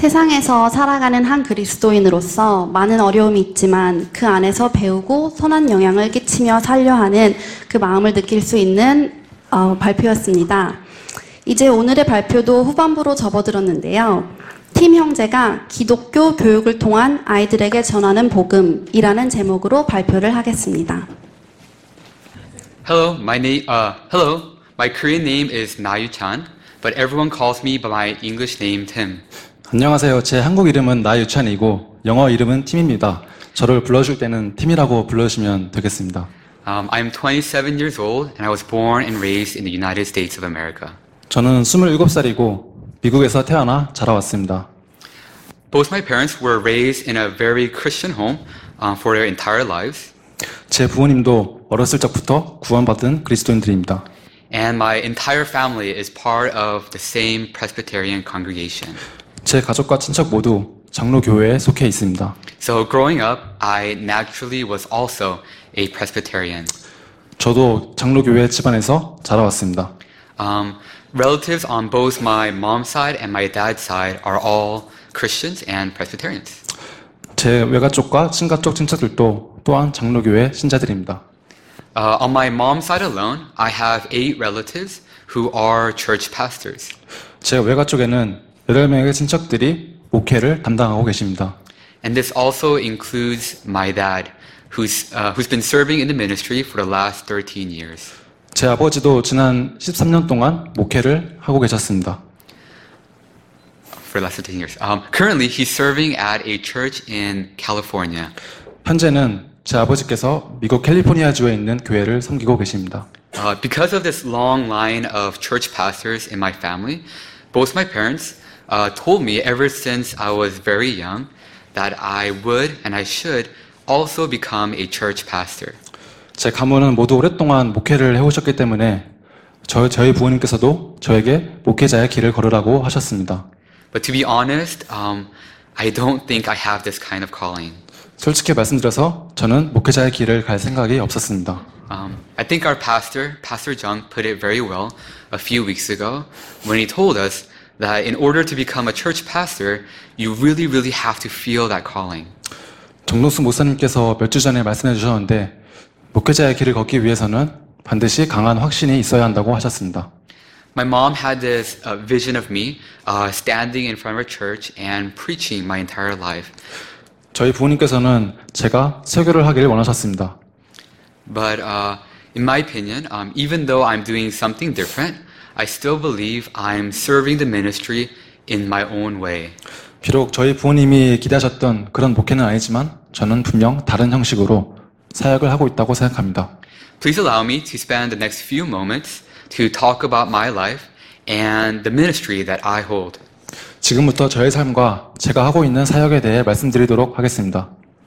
세상에서 살아가는 한 그리스도인으로서 많은 어려움이 있지만 그 안에서 배우고 선한 영향을 끼치며 살려 하는 그 마음을 느낄 수 있는 발표였습니다. 이제 오늘의 발표도 후반부로 접어들었는데요. 팀 형제가 기독교 교육을 통한 아이들에게 전하는 복음이라는 제목으로 발표를 하겠습니다. Hello, my Korean name is Nayu Chan, but everyone calls me by my English name Tim. 안녕하세요. 제 한국 이름은 나유찬이고 영어 이름은 팀입니다. 저를 불러줄 때는 팀이라고 불러주시면 되겠습니다. I'm 27 years old and I was born and raised in the United States of America. 저는 27살이고 미국에서 태어나 자라왔습니다. Both my parents were raised in a very Christian home for their entire lives. 제 부모님도 어렸을 적부터 구원받은 그리스도인들입니다. And my entire family is part of the same Presbyterian congregation. 제 가족과 친척 모두 장로교회에 속해 있습니다. So growing up, I naturally was also a Presbyterian. 저도 장로교회 집안에서 자라왔습니다. Relatives on both my mom's side and my dad's side are all Christians and Presbyterians. 제 외가 쪽과 친가 쪽 친척들도 또한 장로교회 신자들입니다. On my mom's side alone, I have 8 relatives who are church pastors. 제 외가 쪽에는 8명의 친척들이 목회를 담당하고 계십니다. And this also includes my dad, who's been serving in the ministry for the last 13 years. 제 아버지도 지난 13년 동안 목회를 하고 계셨습니다. For the last 13 years. Currently, he's serving at a church in California. 현재는 제 아버지께서 미국 캘리포니아주에 있는 교회를 섬기고 계십니다. Because of this long line of church pastors in my family, both my parents told me ever since I was very young that I would and I should also become a church pastor. 제 가문은 모두 오랫동안 목회를 해오셨기 때문에 저희 부모님께서도 저에게 목회자의 길을 걸으라고 하셨습니다. But to be honest, I don't think I have this kind of calling. 솔직히 말씀드려서 저는 목회자의 길을 갈 생각이 없었습니다. I think our pastor, Pastor Jung, put it very well a few weeks ago when he told us that in order to become a church pastor, you really have to feel that calling. 정동수 목사님께서 몇 주 전에 말씀해 주셨는데 목회자의 길을 걷기 위해서는 반드시 강한 확신이 있어야 한다고 하셨습니다. My mom had this vision of me standing in front of a church and preaching my entire life. 저희 부모님께서는 제가 설교를 하기를 원하셨습니다. But in my opinion, even though I'm doing something different, I still believe I'm serving the ministry in my own way. 비록 저희 부모님이 기대하셨던 그런 목회는 아니지만 저는 분명 다른 형식으로 사역을 하고 있다고 생각합니다. Please allow me to spend the next few moments to talk about my life and the ministry that I hold. 지금부터 저의 삶과 제가 하고 있는 사역에 대해 말씀드리도록 하겠습니다.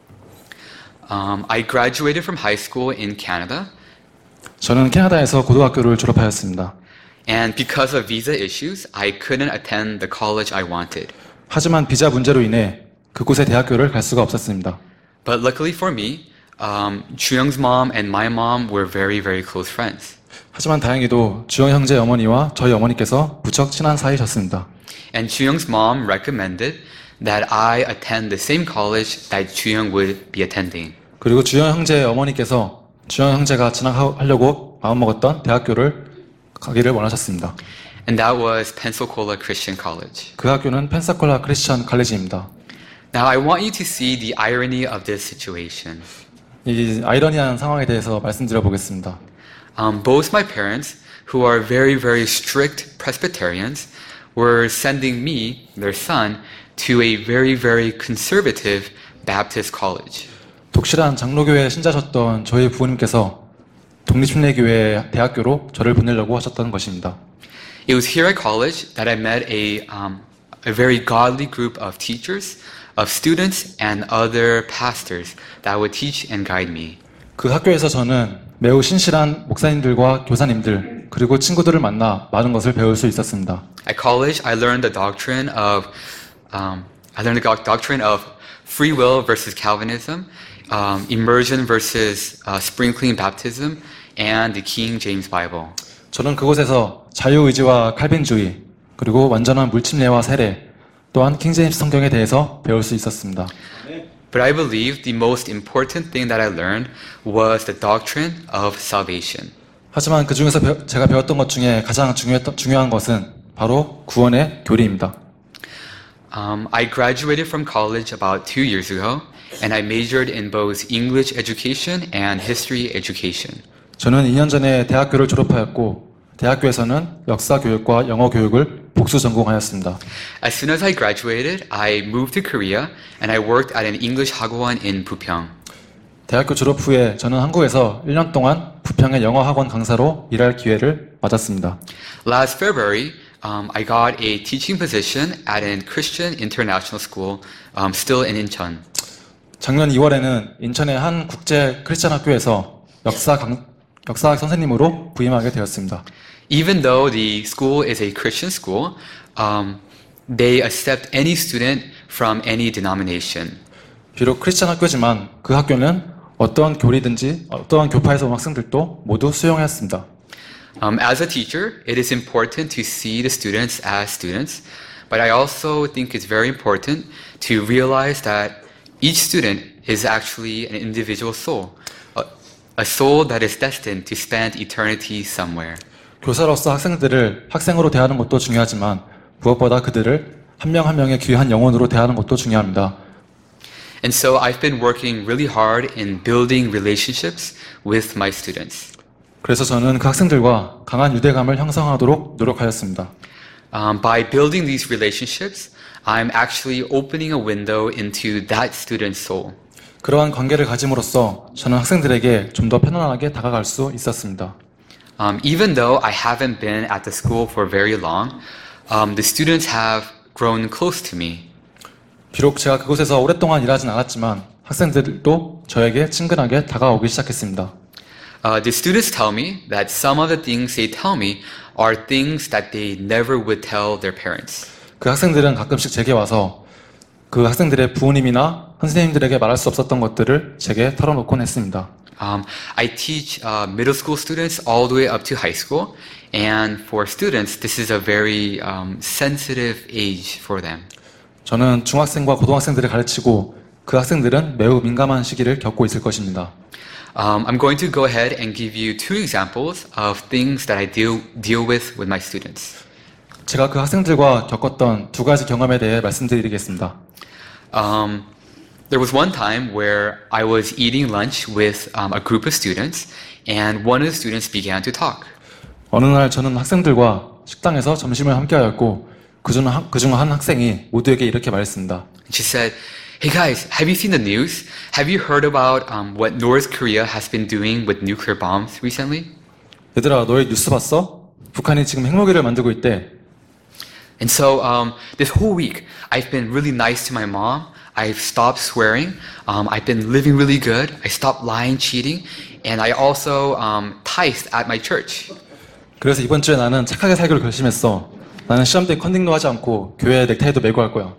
I graduated from high school in Canada. 저는 캐나다에서 고등학교를 졸업하였습니다. And because of visa issues, I couldn't attend the college I wanted. 하지만 비자 문제로 인해 그곳의 대학교를 갈 수가 없었습니다. But luckily for me, 주영's mom and my mom were very close friends. 하지만 다행히도 주영 형제 어머니와 저희 어머니께서 무척 친한 사이셨습니다. And 주영's mom recommended that I attend the same college that 주영 would be attending. 그리고 주영 형제 어머니께서 주영 형제가 진학하려고 마음먹었던 대학교를 가기를 원하셨습니다. And that was Pensacola Christian College. 그 학교는 펜사콜라 크리스천 칼리지입니다. Now I want you to see the irony of this situation. 이 아이러니한 상황에 대해서 말씀드려 보겠습니다. Both my parents, who are very strict Presbyterians, were sending me, their son, to a very conservative Baptist college. 독실한 장로교회 신자셨던 저희 부모님께서 독립순례교회 대학교로 저를 보내려고 하셨던 것입니다. It was here at college that I met a very godly group of teachers, of students, and other pastors that would teach and guide me. 그 학교에서 저는 매우 신실한 목사님들과 교사님들 그리고 친구들을 만나 많은 것을 배울 수 있었습니다. At college, I learned the doctrine of free will versus Calvinism, immersion versus sprinkling baptism, and the King James Bible. 저는 그곳에서 자유의지와 칼빈주의, 그리고 완전한 물침례와 세례, 또한 킹제임스 성경에 대해서 배울 수 있었습니다. But I believe the most important thing that I learned was the doctrine of salvation. 하지만 그 중에서 제가 배웠던 것 중에 가장 중요한 것은 바로 구원의 교리입니다. I graduated from college about 2 years ago, and I majored in both English education and history education. 저는 2년 전에 대학교를 졸업하였고 대학교에서는 역사 교육과 영어 교육을 복수 전공하였습니다. As soon as I graduated, I moved to Korea, and I worked at an English 학원 in Bupyeong. 대학교 졸업 후에 저는 한국에서 1년 동안 부평의 영어 학원 강사로 일할 기회를 맞았습니다. Last February, I got a teaching position at an Christian international school, still in Incheon. 작년 2월에는 인천의 한 국제 크리스찬 학교에서 역사학 선생님으로 부임하게 되었습니다. Even though the school is a Christian school, they accept any student from any denomination. 비록 크리스찬 학교지만 그 학교는 어떠한 교리든지 어떠한 교파에서 온 학생들도 모두 수용하였습니다. As a teacher, it is important to see the students as students, but I also think it's very important to realize that each student is actually an individual soul, a soul that is destined to spend eternity somewhere. 교사로서 학생들을 학생으로 대하는 것도 중요하지만 무엇보다 그들을 한 명 한 명의 귀한 영혼으로 대하는 것도 중요합니다. And so I've been working really hard in building relationships with my students. 그래서 저는 그 학생들과 강한 유대감을 형성하도록 노력하였습니다. By building these relationships, I'm actually opening a window into that student's soul. 그러한 관계를 가짐으로써 저는 학생들에게 좀 더 편안하게 다가갈 수 있었습니다. Even though I haven't been at the school for very long, the students have grown close to me. 비록 제가 그곳에서 오랫동안 일하진 않았지만 학생들도 저에게 친근하게 다가오기 시작했습니다. The students tell me that some of the things they tell me are things that they never would tell their parents. 그 학생들은 가끔씩 제게 와서 그 학생들의 부모님이나 선생님들에게 말할 수 없었던 것들을 제게 털어놓곤 했습니다. I teach middle school students all the way up to high school, and for students, this is a very sensitive age for them. 저는 중학생과 고등학생들을 가르치고 그 학생들은 매우 민감한 시기를 겪고 있을 것입니다. I'm going to go ahead and give you 2 examples of things that I deal with my students. 제가 그 학생들과 겪었던 2가지 경험에 대해 말씀드리겠습니다. There was one time where I was eating lunch with a group of students, and one of the students began to talk. 어느 날 저는 학생들과 식당에서 점심을 함께하였고 그중 한 학생이 모두에게 이렇게 말했습니다. She said, "Hey guys, have you seen the news? Have you heard about what North Korea has been doing with nuclear bombs recently?" 얘들아, 너희 뉴스 봤어? 북한이 지금 핵무기를 만들고 있대. And so this whole week, I've been really nice to my mom. I've stopped swearing. I've been living really good. I stopped lying, cheating, and I also tithed at my church. 그래서 이번 주에 나는 착하게 살기로 결심했어. 나는 시험 때 컨닝도 하지 않고 교회에 넥타이도 메고 할 거야.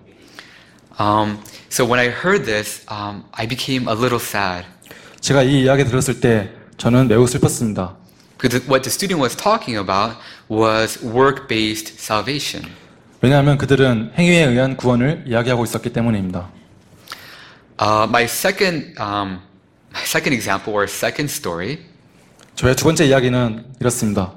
So when I heard this, I became a little sad. 제가 이 이야기 들었을 때 저는 매우 슬펐습니다. Because what the student was talking about was work-based salvation. 왜냐하면 그들은 행위에 의한 구원을 이야기하고 있었기 때문입니다. My second example or second story. 저의 2번째 이야기는 이렇습니다.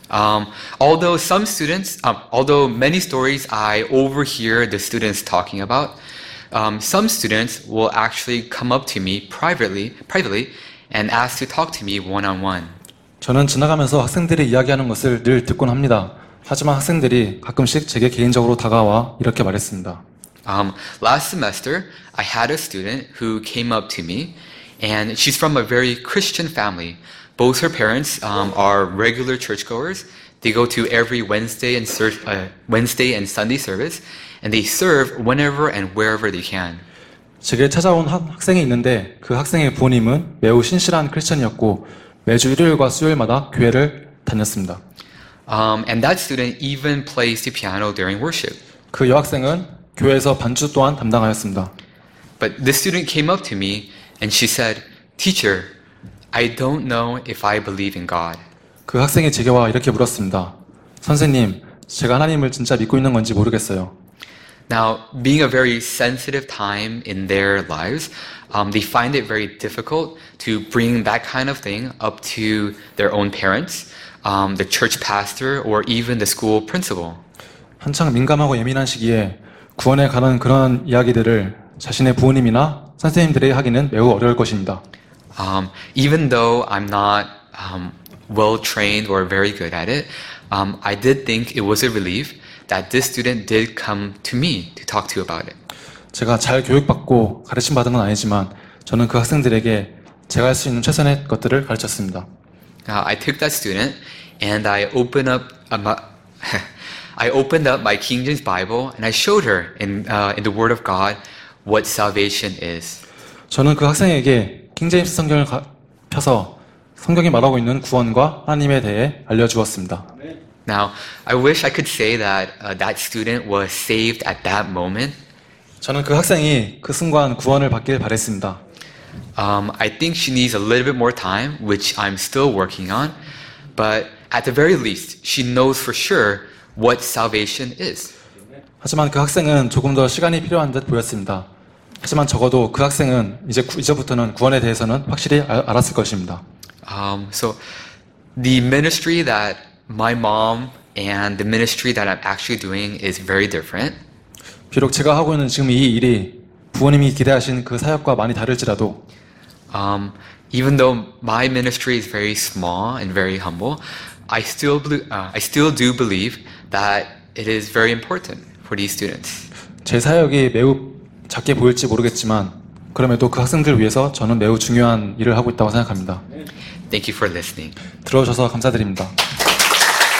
Although many stories I overhear the students talking about, some students will actually come up to me privately and ask to talk to me one-on-one. 저는 지나가면서 학생들이 이야기하는 것을 늘 듣곤 합니다. 하지만 학생들이 가끔씩 제게 개인적으로 다가와 이렇게 말했습니다. Last semester, I had a student who came up to me, and she's from a very Christian family. Both her parents are regular churchgoers. They go to every Wednesday and Sunday service, and they serve whenever and wherever they can. 제게 찾아온 학생이 있는데 그 학생의 부모님은 매우 신실한 크리스천이었고 매주 일요일과 수요일마다 교회를 다녔습니다. And that student even plays the piano during worship. 그 여학생은 교회에서 반주 또한 담당하였습니다. But this student came up to me and she said, "Teacher, I don't know if I believe in God." 그 학생이 제게 와 이렇게 물었습니다. 선생님, 제가 하나님을 진짜 믿고 있는 건지 모르겠어요. Now, being a very sensitive time in their lives, they find it very difficult to bring that kind of thing up to their own parents, the church pastor, or even the school principal. 한창 민감하고 예민한 시기에 구원에 관한 그런 이야기들을 자신의 부모님이나 선생님들에게 하기는 매우 어려울 것입니다. Even though I'm not well trained or very good at it, I did think it was a relief that this student did come to me to talk to about it. 제가 잘 교육받고 가르침 받은 건 아니지만 저는 그 학생들에게 제가 할 수 있는 최선의 것들을 가르쳤습니다. I took that student and I opened up I opened up my King James Bible and I showed her in the Word of God what salvation is. 저는 그 학생에게 킹제임스 성경을 펴서 성경이 말하고 있는 구원과 하나님에 대해 알려주었습니다. Now, I wish I could say that that student was saved at that moment. 저는 그 학생이 그 순간 구원을 받길 바랬습니다. I think she needs a little bit more time, which I'm still working on. But at the very least, she knows for sure what salvation is. 하지만 그 학생은 조금 더 시간이 필요한 듯 보였습니다. 하지만 적어도 그 학생은 이제부터는 구원에 대해서는 확실히 알았을 것입니다. So the ministry that my mom and the ministry that I'm actually doing is very different. 비록 제가 하고 있는 지금 이 일이 부모님이 기대하신 그 사역과 많이 다를지라도 Even though my ministry is very small and very humble, I still do believe that it is very important for these students. 제 사역이 매우 작게 보일지 모르겠지만 그럼에도 그 학생들을 위해서 저는 매우 중요한 일을 하고 있다고 생각합니다. Thank you for listening. 들어주셔서 감사드립니다.